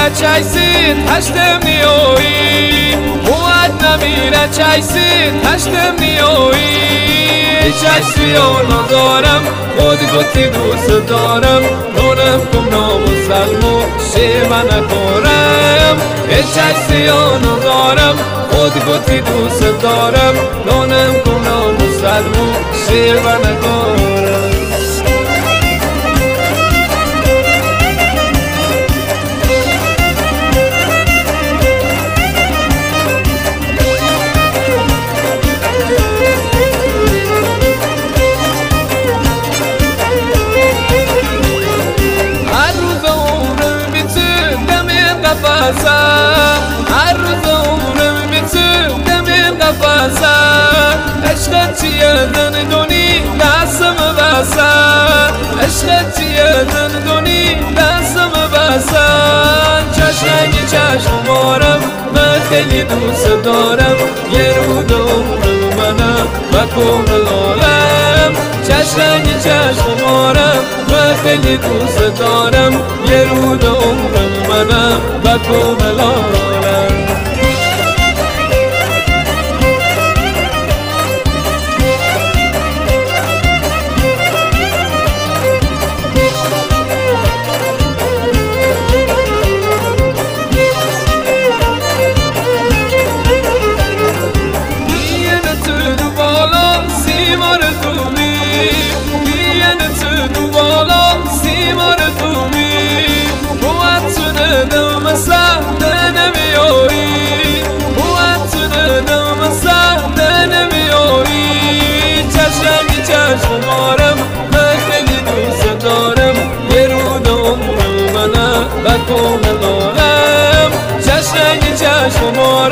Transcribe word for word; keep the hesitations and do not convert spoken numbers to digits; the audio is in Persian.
چایسی هشتم نیوی مواد نمیره چایسی هشتم نیوی چایسی آنو دارم خود گوتی دوست دارم نونم کم نامسلمو شیمه نکارم چایسی آنو دارم خود گوتی دوست دارم نونم کم نامسلمو شیمه نکارم هر روز عمرم میتون دمیم قفصه عشقت چیه دندونی دستم بسه عشقت چیه دندونی دستم بسه چشمگی چشم مارم من خیلی دوست دارم یه رود عمرم منم و کامل عالم چشمگی چشم مارم من خیلی دوست دارم یه رود عمرم منم و کامل عالم چشمارم من خیلی دوست دارم یه رود عمرم منم و کامل عالم چشمگی چشمارم